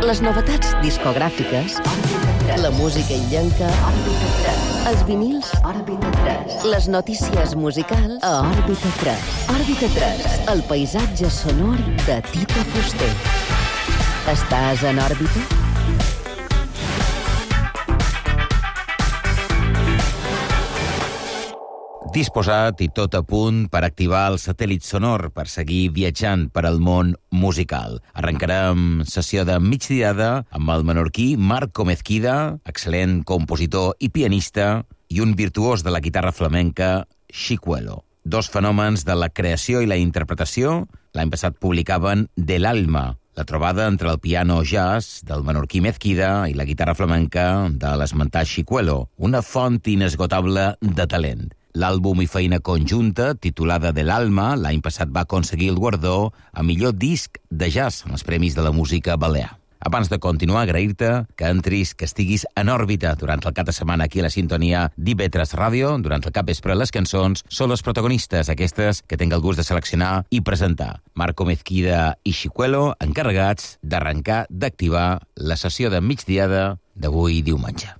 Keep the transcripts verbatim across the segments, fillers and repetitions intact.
Les novetats discogràfiques, la música illenca, els vinils, les notícies musicals a Òrbita tres. Òrbita tres, el paisatge sonor de Tito Fuster. Estàs en òrbita? Disposat i tot a punt per activar el satèl·lit sonor per seguir viatjant per al món musical. Arrencarem sessió de migdiada amb el menorquí Marco Mezquida, excel·lent compositor i pianista, i un virtuós de la guitarra flamenca, Chicuelo. Dos fenòmens de la creació i la interpretació. L'any passat publicaven De l'Alma, la trobada entre el piano jazz del menorquí Mezquida i la guitarra flamenca de l'esmentat Chicuelo, una font inesgotable de talent. L'àlbum i feina conjunta, titulada De l'Alma, l'any passat va aconseguir el guardó a millor disc de jazz en els Premis de la Música Balear. Abans de continuar, agrair-te que entris, que estiguis en òrbita durant el cap de setmana aquí a la sintonia d'I V tres Ràdio. Durant el capvespre, les cançons són les protagonistes, aquestes que tinc el gust de seleccionar i presentar. Marco Mezquida i Chicuelo, encarregats d'arrencar, d'activar la sessió de migdiada d'avui diumenge.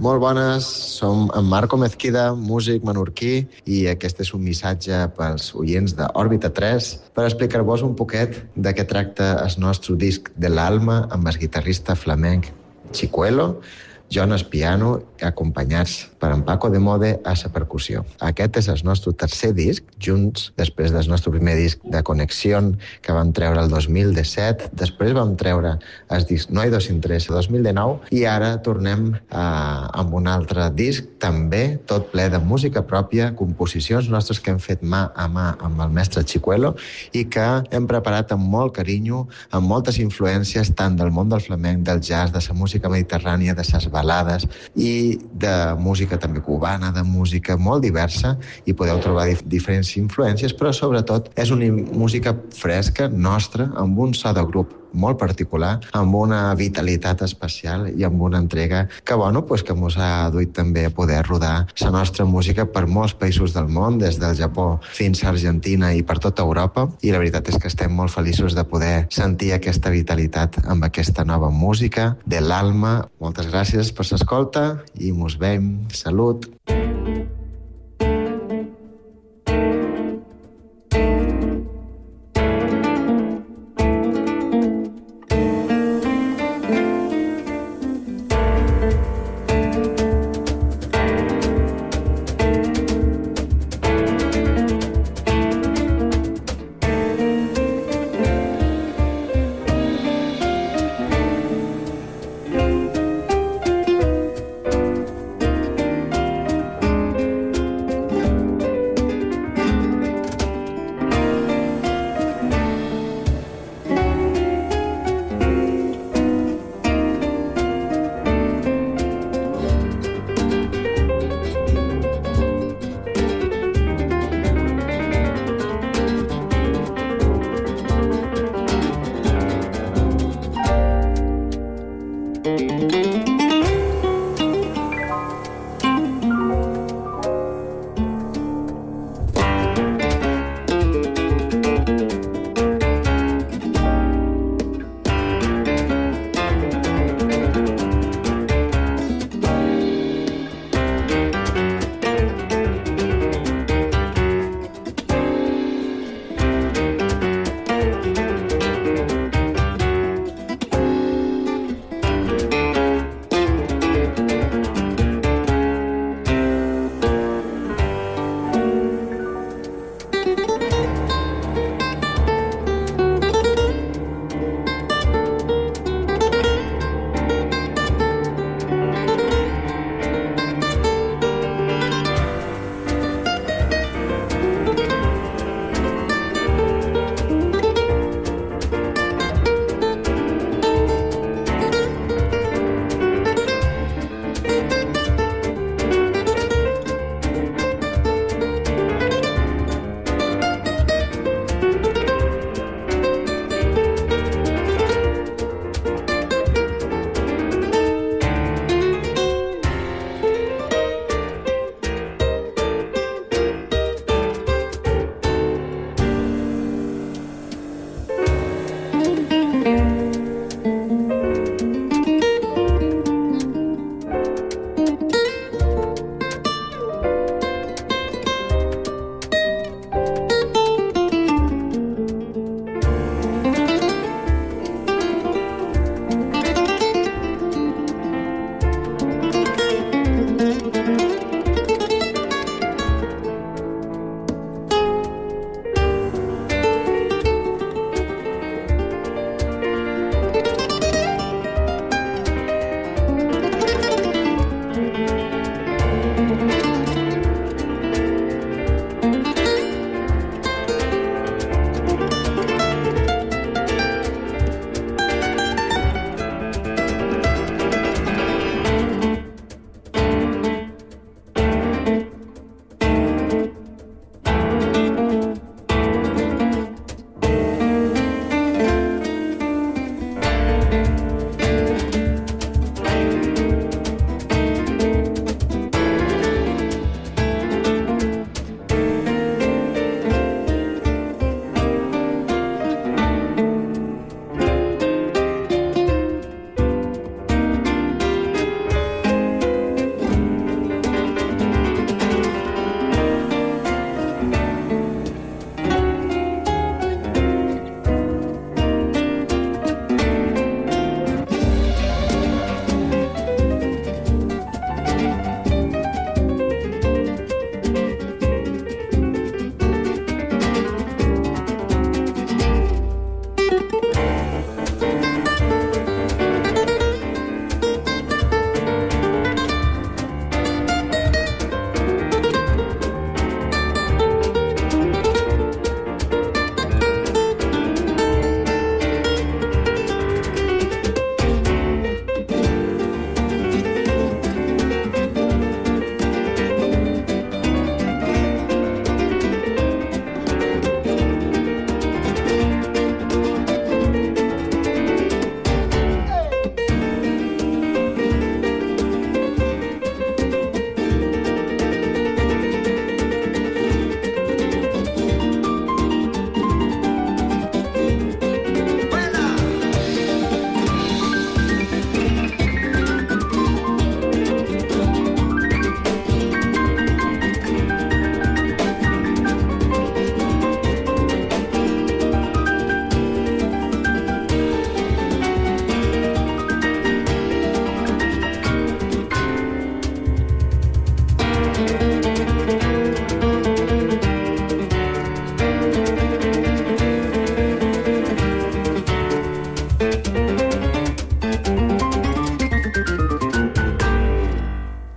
Molt bones, som en Marco Mezquida, músic menorquí, i aquest és un missatge pels oients d'Òrbita tres per explicar-vos un poquet de què tracta el nostre disc de l'Alma amb el guitarrista flamenc Chicuelo, Jonas piano, acompanyats per en Paco de Mode a la percussió. Aquest és el nostre tercer disc, junts, després del nostre primer disc de Connexió, que vam treure el dos mil disset, després vam treure el disc No hay dos sin tres, el dos mil dinou, i ara tornem a, amb un altre disc, també tot ple de música pròpia, composicions nostres que hem fet mà a mà amb el mestre Chicuelo i que hem preparat amb molt carinyo, amb moltes influències tant del món del flamenc, del jazz, de la música mediterrània, de les balades i de música també cubana, de música molt diversa, i podeu trobar dif diferents influències, però sobretot és una música fresca, nostra, amb un so de grup molt particular, amb una vitalitat especial i amb una entrega que, bueno, pues, que ens ha duit també a poder rodar la nostra música per molts països del món, des del Japó fins a Argentina i per tota Europa, i la veritat és que estem molt feliços de poder sentir aquesta vitalitat amb aquesta nova música de l'Alma. Moltes gràcies per l'escolta i mos veiem. Salut!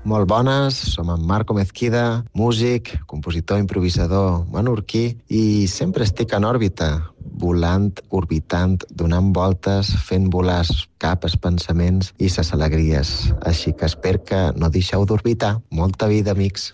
Molt bones, som en Marco Mezquida, músic, compositor, improvisador menorquí, i sempre estic en òrbita, volant, orbitant, donant voltes, fent volar capes, pensaments i ses alegries. Així que espero que no deixeu d'orbitar. Molta vida, amics.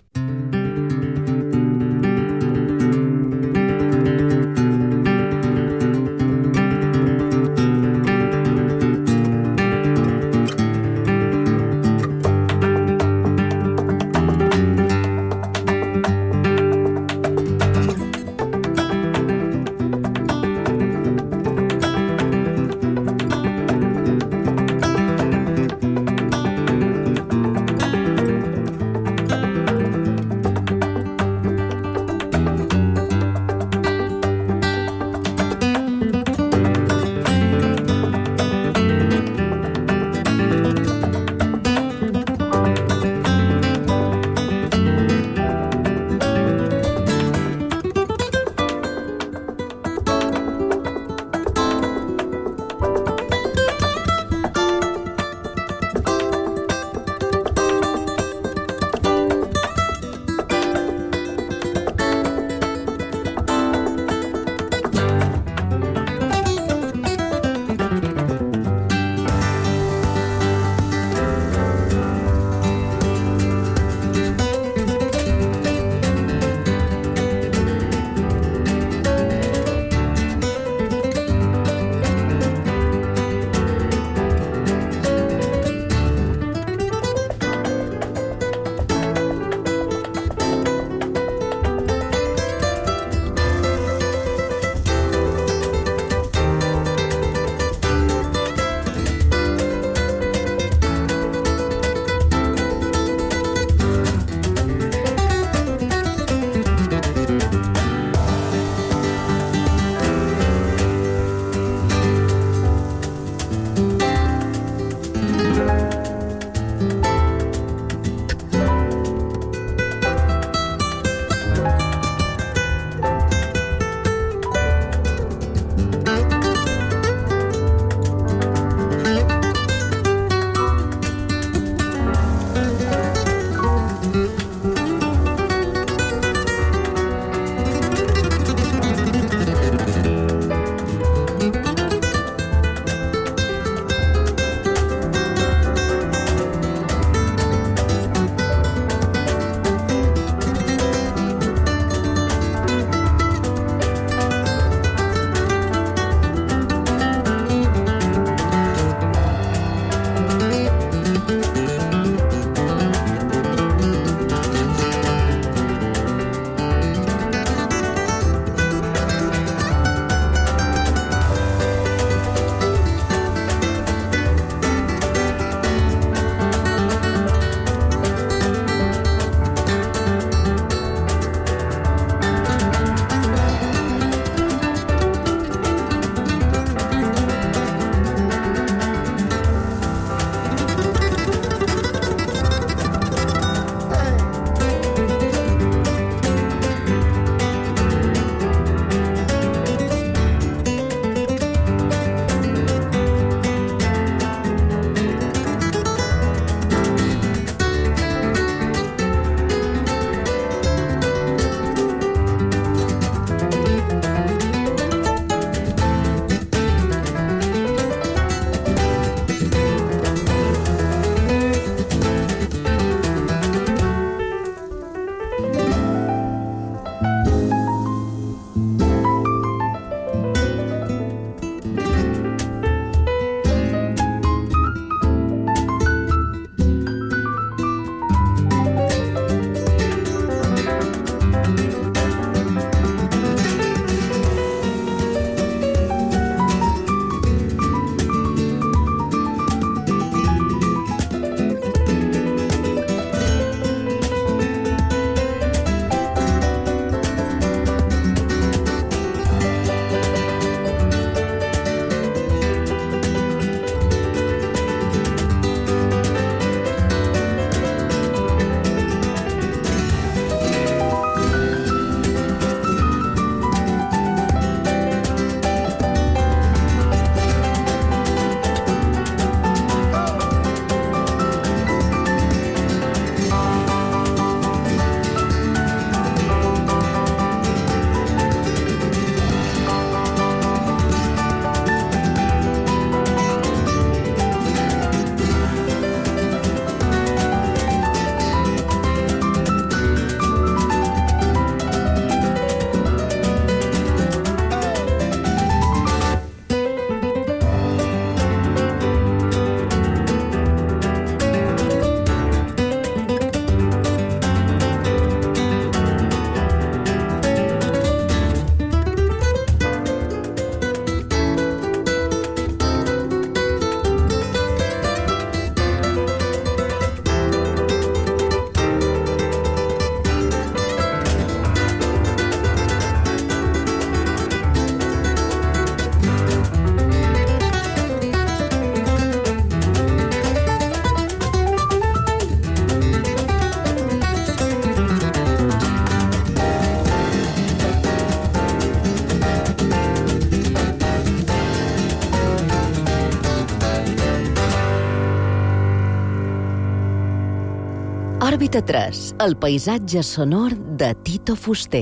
Òrbita tres, el paisatge sonor de Tito Fuster.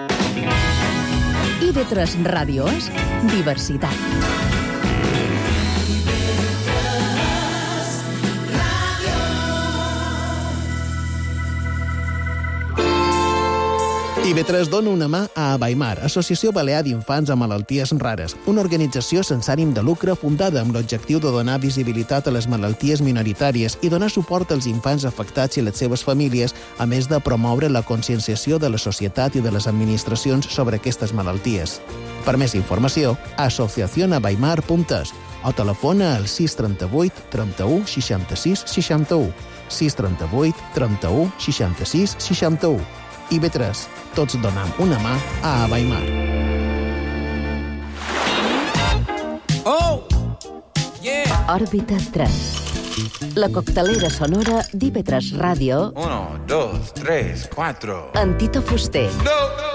I ve tres Ràdio és diversitat. I ve tres dona una mà a Abaimar, Associació Balear d'Infants amb Malalties Rares, una organització sense ànim de lucre fundada amb l'objectiu de donar visibilitat a les malalties minoritàries i donar suport als infants afectats i les seves famílies, a més de promoure la conscienciació de la societat i de les administracions sobre aquestes malalties. Per més informació, asociación abaimar punt es o telefona al sis trenta-vuit trenta-u seixanta-sis seixanta-u, sis trenta-vuit trenta-u seixanta-sis seixanta-u. I ve tres, tots donem una mà a Abaimar. Oh! Yeah! Òrbita tres. La coctelera sonora d'I ve tres Ràdio. Uno, dos, tres, cuatro. En Tito Fuster. No, no!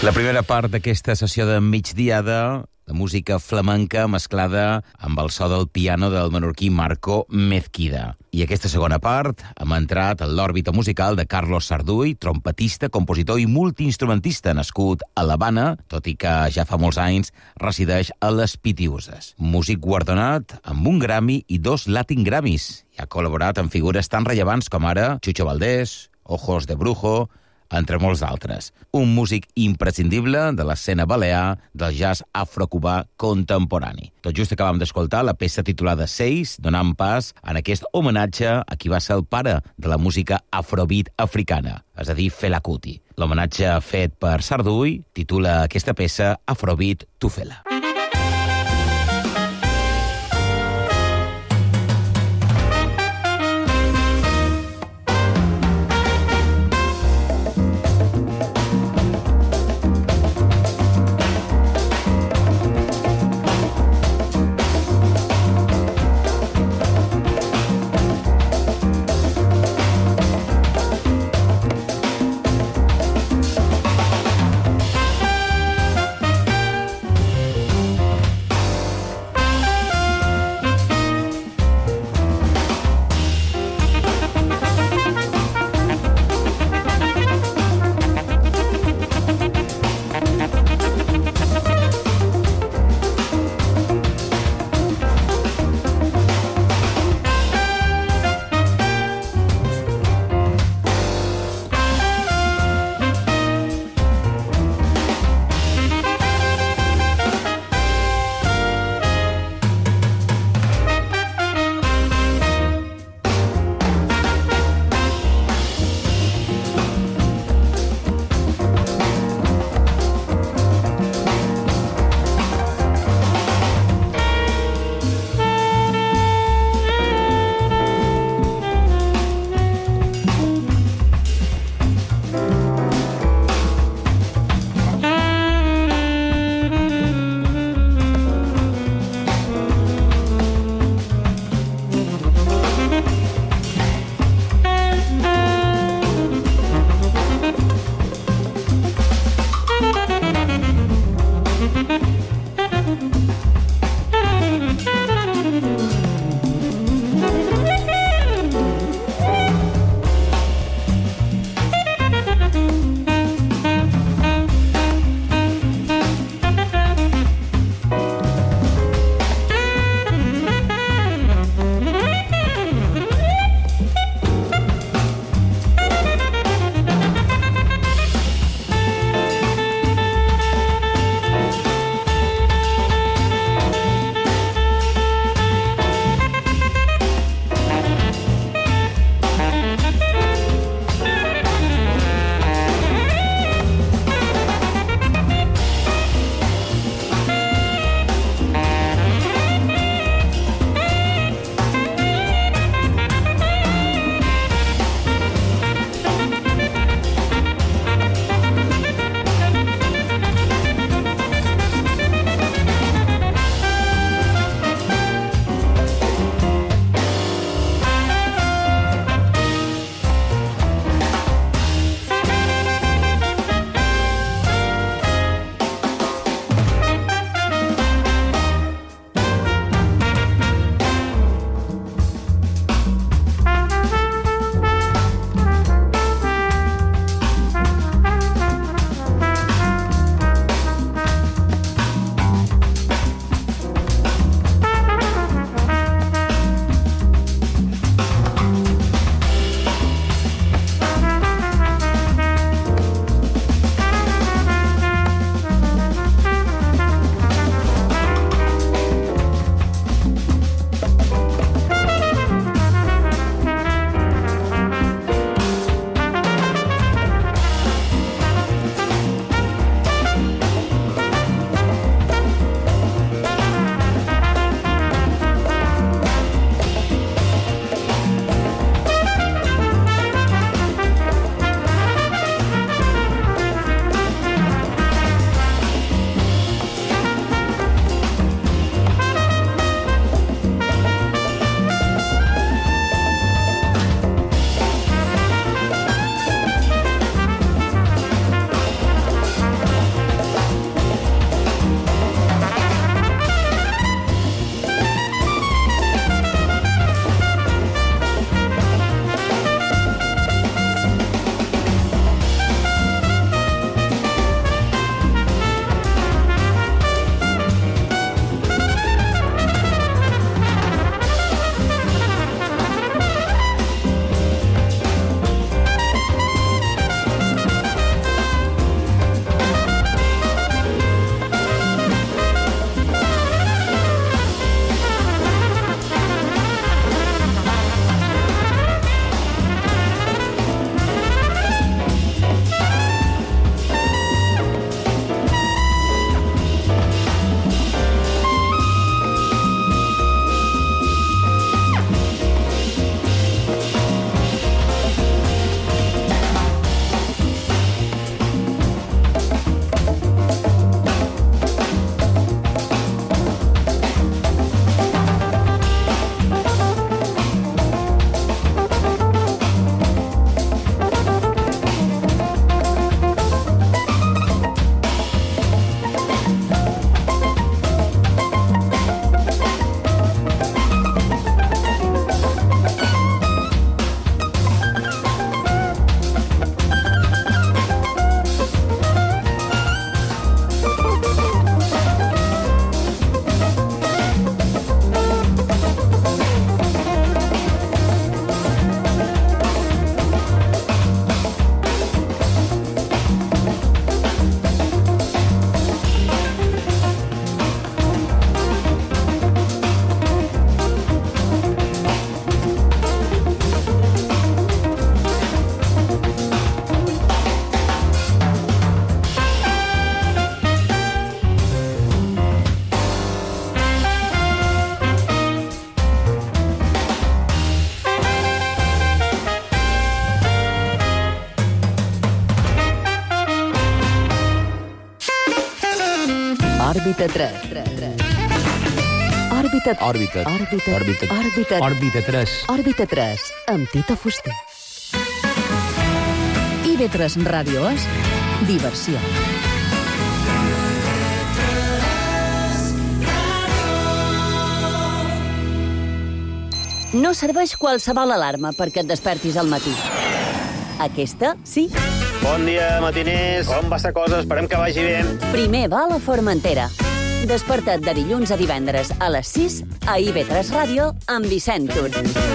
La primera part d'aquesta sessió de migdiada, la música flamenca mesclada amb el so del piano del menorquí Marco Mezquida. I aquesta segona part hem entrat en l'òrbita musical de Carlos Sarduy, trompetista, compositor i multiinstrumentista nascut a l'Havana, tot i que ja fa molts anys resideix a les Pitiuses. Músic guardonat amb un Grammy i dos Latin Grammys. I ha col·laborat amb figures tan rellevants com ara Chucho Valdés, Ojos de Brujo, entre molts d'altres. Un músic imprescindible de l'escena balear del jazz afrocubà contemporani. Tot just acabam d'escoltar la peça titulada Seis, donant pas en aquest homenatge a qui va ser el pare de la música afrobeat africana, és a dir, Fela Kuti. L'homenatge fet per Sarduy titula aquesta peça Afrobeat Tufela. Òrbita tres. Òrbita... Òrbita. Òrbita... Òrbita. Òrbita... Òrbita tres. Òrbita tres, amb Tito Fuster. I ve tres Ràdio és diversió. No serveix qualsevol alarma perquè et despertis al matí. Aquesta, sí. Bon dia, matiners. Com va la cosa? Esperem que vagi bé. Primer va a la Formentera. Desperta't de dilluns a divendres a les sis a I V tres Ràdio amb Vicent Tur.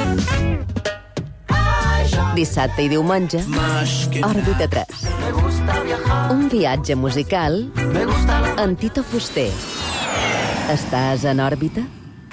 Dissabte i diumenge, Òrbita tres. Un viatge musical amb Tito Fuster. Estàs en òrbita?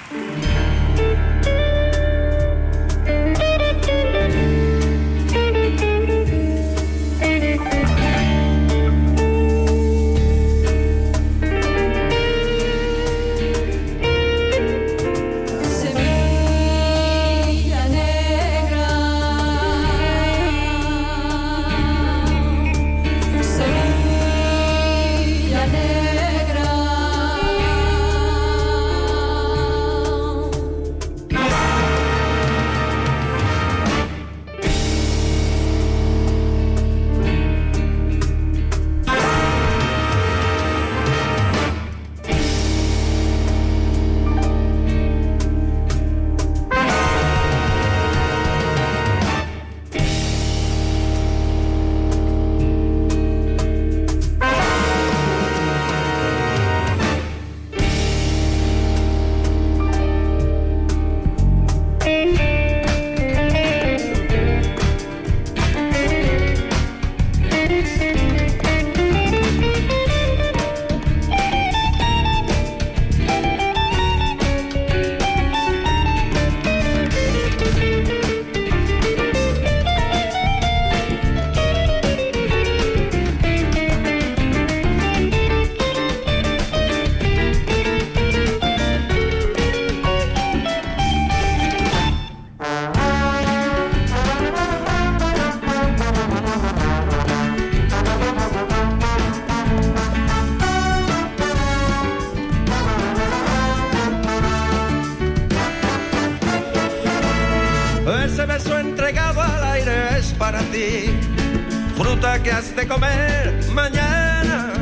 Ese beso entregado al aire es para ti, fruta que has de comer mañana.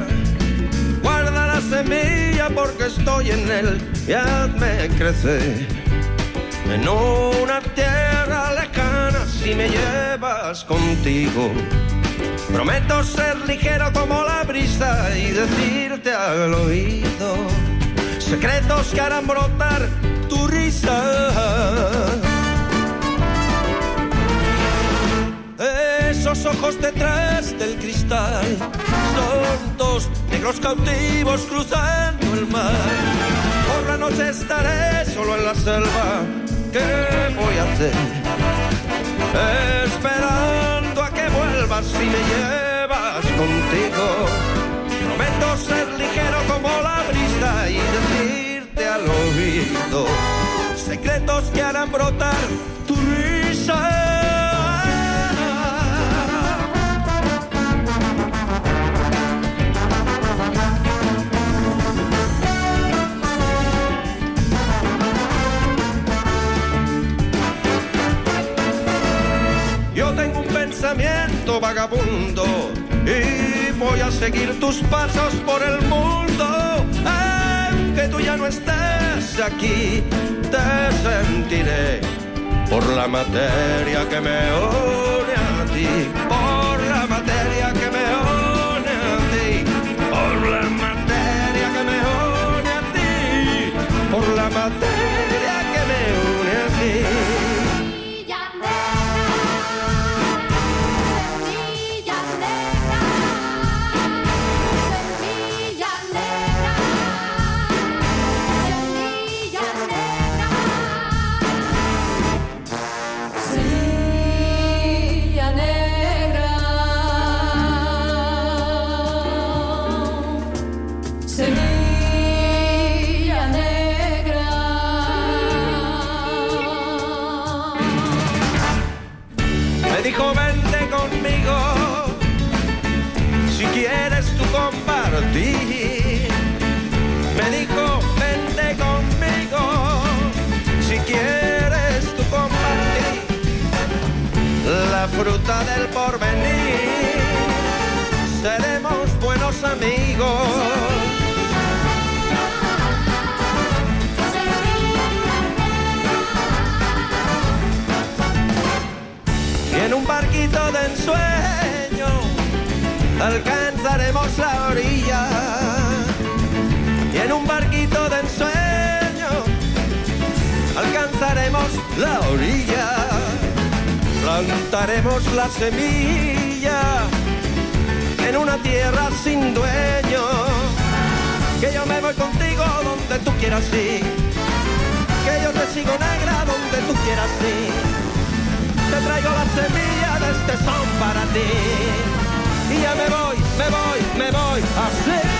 Guarda la semilla porque estoy en él y hazme crecer en una tierra lejana si me llevas contigo. Prometo ser ligero como la brisa y decirte al oído secretos que harán brotar tu risa. Esos ojos detrás del cristal son dos negros cautivos cruzando el mar. Por la noche estaré solo en la selva. ¿Qué voy a hacer? Esperando a que vuelvas si me llevas contigo. Prometo ser ligero como la brisa y decirte al oído secretos que harán brotar tu risa. Yo tengo un pensamiento vagabundo y voy a seguir tus pasos por el mundo. Aunque tú ya no estés aquí, te sentiré por la materia que me une a ti, por la materia que me une a ti, por la materia que me une a ti, por la materia que me une a ti. Dijo, vente conmigo, si quieres tú compartir me dijo, vente conmigo, si quieres tú compartir la fruta del porvenir, seremos buenos amigos. Y en un barquito de ensueño alcanzaremos la orilla. Y en un barquito de ensueño alcanzaremos la orilla. Plantaremos la semilla en una tierra sin dueño. Que yo me voy contigo donde tú quieras ir. Que yo te sigo, negra, donde tú quieras ir. Te traigo la semilla de este son para ti. Y ya me voy, me voy, me voy así.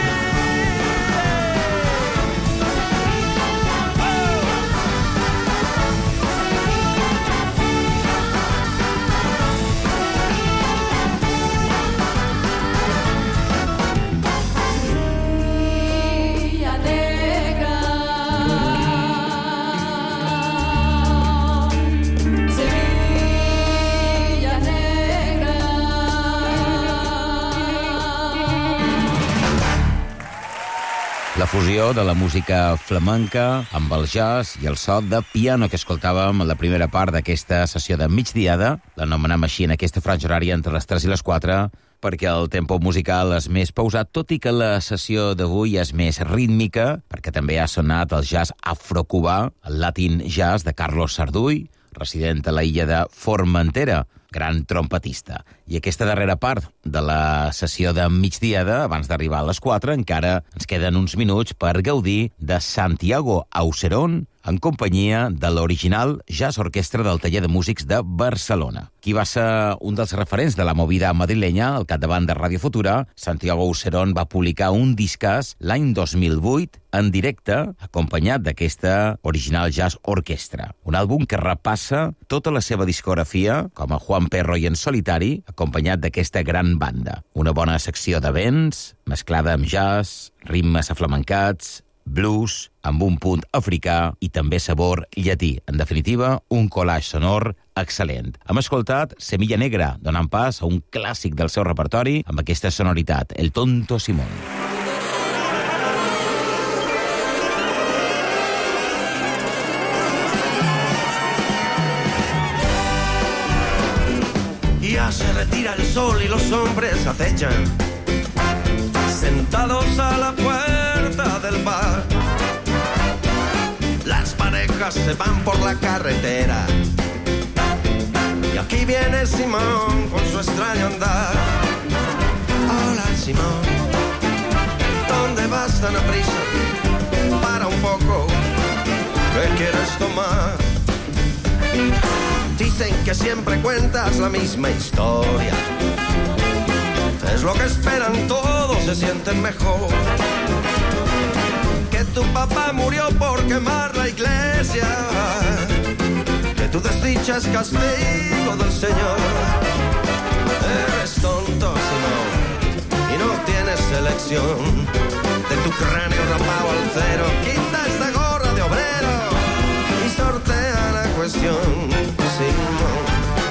La fusió de la música flamenca amb el jazz i el so de piano que escoltàvem a la primera part d'aquesta sessió de migdiada. L'anomenem així en aquesta franja horària entre les tres i les quatre, perquè el tempo musical és més pausat, tot i que la sessió d'avui és més rítmica, perquè també ha sonat el jazz afrocubà, el Latin Jazz de Carlos Sarduy, resident a la illa de Formentera, gran trompetista. I aquesta darrera part de la sessió de migdiada, abans d'arribar a les quatre, encara ens queden uns minuts per gaudir de Santiago Auserón en companyia de l'original Jazz Orquestra del Taller de Músics de Barcelona. Qui va ser un dels referents de la movida madrilenya al capdavant de Ràdio Futura, Santiago Auserón va publicar un discàs l'any dos mil vuit en directe, acompanyat d'aquesta original Jazz Orquestra. Un àlbum que repassa tota la seva discografia, com a Juan Perro i en solitari, acompanyat d'aquesta gran banda. Una bona secció de vents, mesclada amb jazz, ritmes aflamencats, blues, amb un punt africà i també sabor llatí. En definitiva, un collage sonor excel·lent. Hem escoltat Semilla Negra, donant pas a un clàssic del seu repertori amb aquesta sonoritat, El Tonto Simón. Ya se retira el sol y los hombres acechan, sentados a la puerta del bar. Las parejas se van por la carretera y aquí viene Simón con su extraño andar. Hola Simón, ¿dónde vas tan aprisa? Para un poco, ¿qué quieres tomar? Dicen que siempre cuentas la misma historia. Es lo que esperan todos, se sienten mejor. Que tu papá murió por quemar la iglesia, que tu desdicha es castigo del Señor. Eres tonto, Simón, y no tienes elección. De tu cráneo rapado al cero, quita esta gorra de obrero y sortea la cuestión, Simón.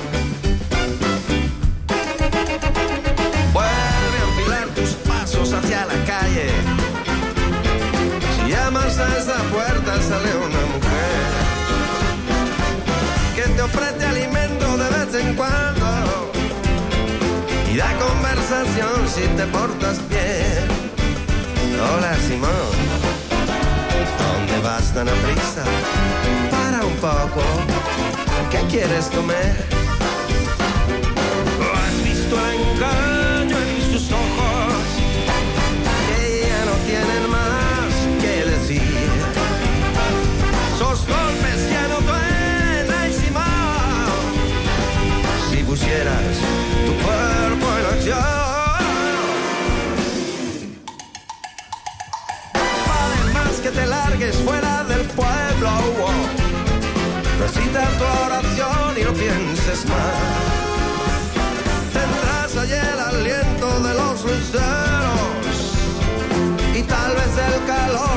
Vuelve a enfilar tus pasos hacia la calle. Si llamas a esa puerta sale una mujer que te ofrece alimento de vez en cuando y da conversación si te portas bien. Hola Simón, ¿dónde vas tan aprisa? Para un poco, ¿qué quieres comer? ¿Has visto el engaño en sus ojos? Que ya no tienen más que decir. Sus golpes ya no duelen, Simón. Si pusieras tu cuerpo en acción, vale más que te largues fuera del pueblo. Recita tu oración y no pienses más. Tendrás allí el aliento de los luceros y tal vez el calor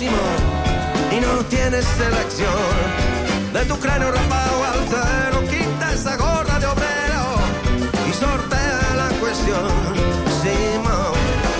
Simón, y no tienes selección. De tu cráneo rapado al cero, quita esa gorra de obrero y sortea la cuestión, Simón.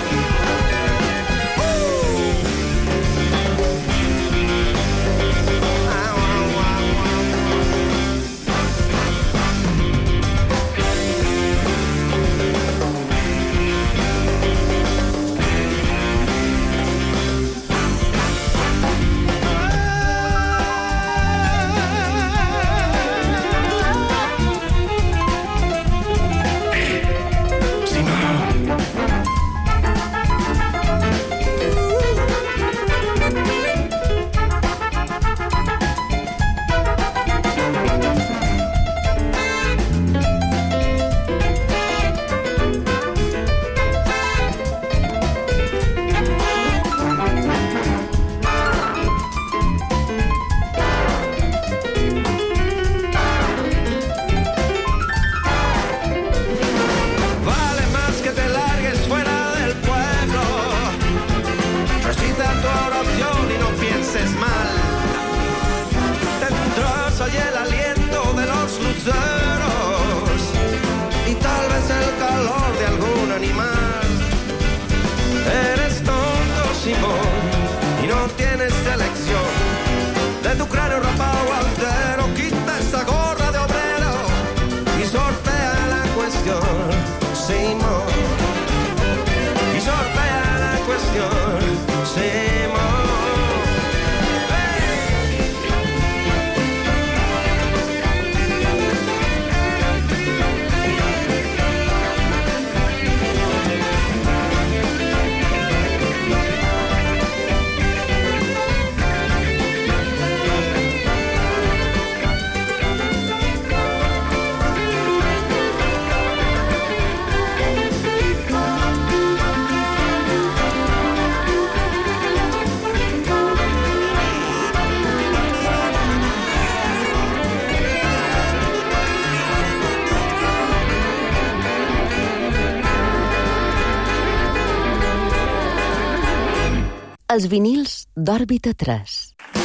Els vinils d'Òrbita tres.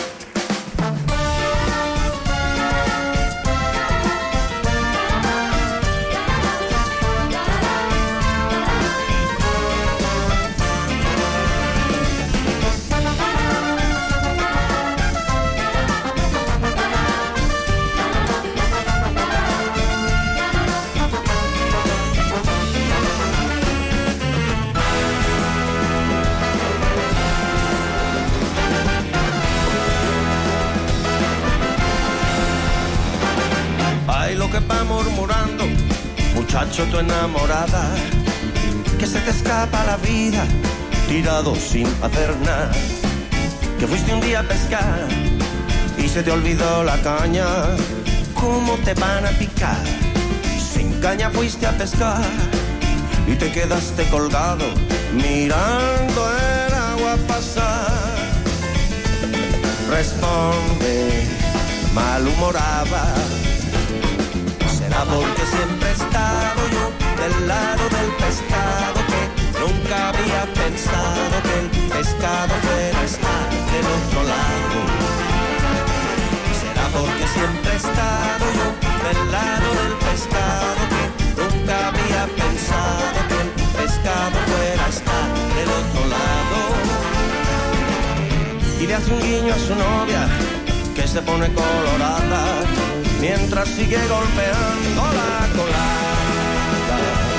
Muchacho, tu enamorada, que se te escapa la vida, tirado sin hacer nada. Que fuiste un día a pescar y se te olvidó la caña. ¿Cómo te van a picar? Sin caña fuiste a pescar y te quedaste colgado mirando el agua pasar. Responde, malhumorada. Será porque siempre he estado yo del lado del pescado, que nunca había pensado que el pescado fuera a estar del otro lado. Será porque siempre he estado yo del lado del pescado, que nunca había pensado que el pescado fuera a estar del otro lado. Y le hace un guiño a su novia, que se pone colorada, mientras sigue golpeando la colada.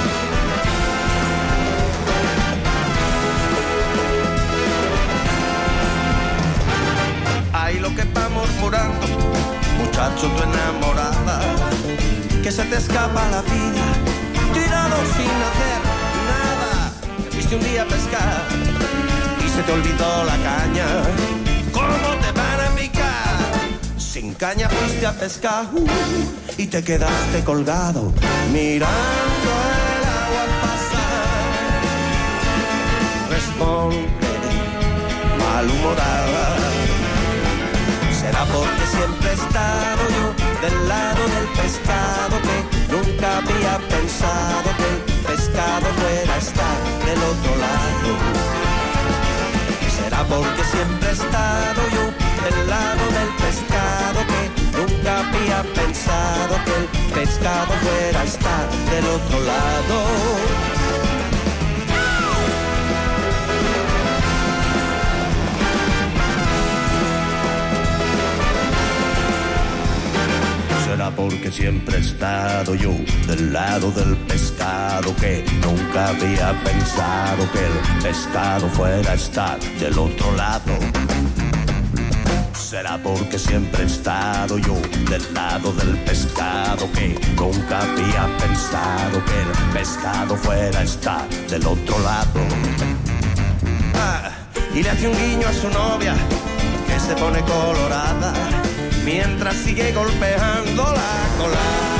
Ay, lo que está murmurando, muchacho, tu enamorada, que se te escapa la vida, tirado sin hacer nada. Fuiste un día a pescar y se te olvidó la caña. ¿Cómo te van a picar? Sin caña fuiste a pescar uh, y te quedaste colgado mirando el agua pasar. Responde, malhumorada. Será porque siempre he estado yo del lado del pescado, que nunca había pensado que el pescado fuera a estar del otro lado. Será será porque siempre he estado yo del lado del pescado, que nunca había pensado que el pescado fuera a estar del otro lado. Será porque siempre he estado yo del lado del pescado, que nunca había pensado que el pescado fuera a estar del otro lado. Será porque siempre he estado yo del lado del pescado, que nunca había pensado que el pescado fuera a estar del otro lado. Ah, y le hace un guiño a su novia, que se pone colorada, mientras sigue golpeando la colada.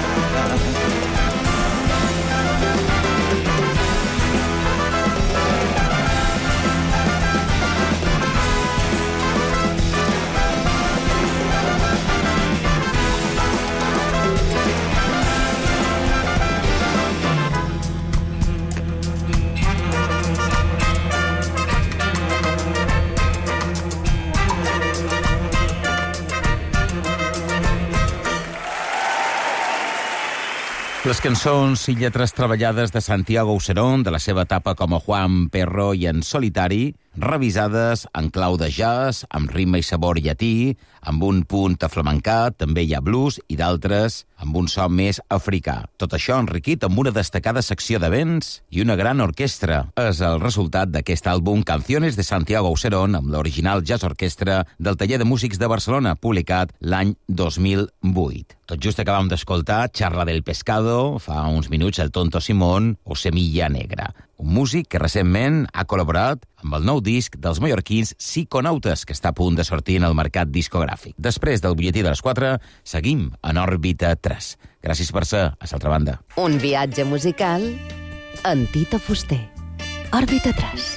Les cançons i lletres treballades de Santiago Auserón, de la seva etapa com a Juan Perro i en solitari, revisades en clau de jazz, amb ritme i sabor llatí, amb un punt aflamencat, també hi ha blues, i d'altres amb un so més africà. Tot això enriquit amb una destacada secció de vents i una gran orquestra. És el resultat d'aquest àlbum Canciones de Santiago Auserón, amb l'original Jazz Orquestra del Taller de Músics de Barcelona, publicat l'any dos mil vuit. Tot just acabam d'escoltar Charla del Pescado, fa uns minuts el Tonto Simón o Semilla Negra, un músic que recentment ha col·laborat amb el nou disc dels mallorquins Psiconautes, que està a punt de sortir en el mercat discogràfic. Després del butlletí de les quatre, seguim en Òrbita tres. Gràcies per ser a l'altra banda. Un viatge musical en Tito Fuster. Òrbita tres.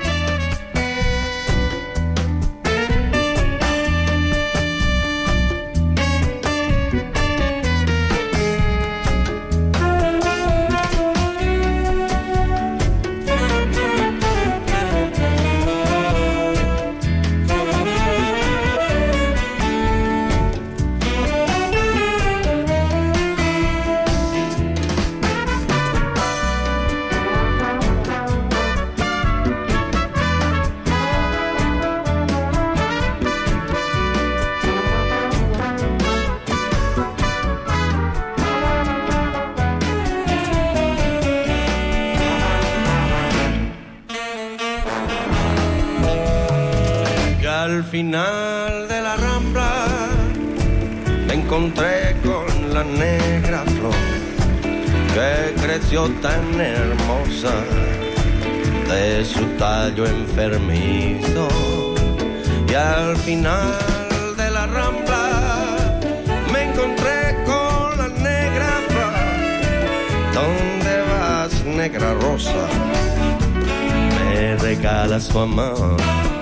Al final de la Rambla me encontré con la negra flor que creció tan hermosa de su tallo enfermizo. Y al final de la Rambla me encontré con la negra flor. ¿Dónde vas, negra rosa? Me regalas tu amor.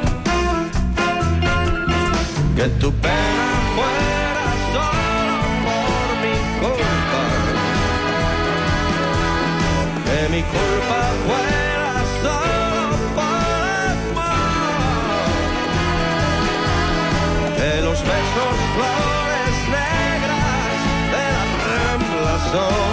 Que tu pena fuera solo por mi culpa, que mi culpa fuera solo por amor, que los besos flores negras de la Rambla son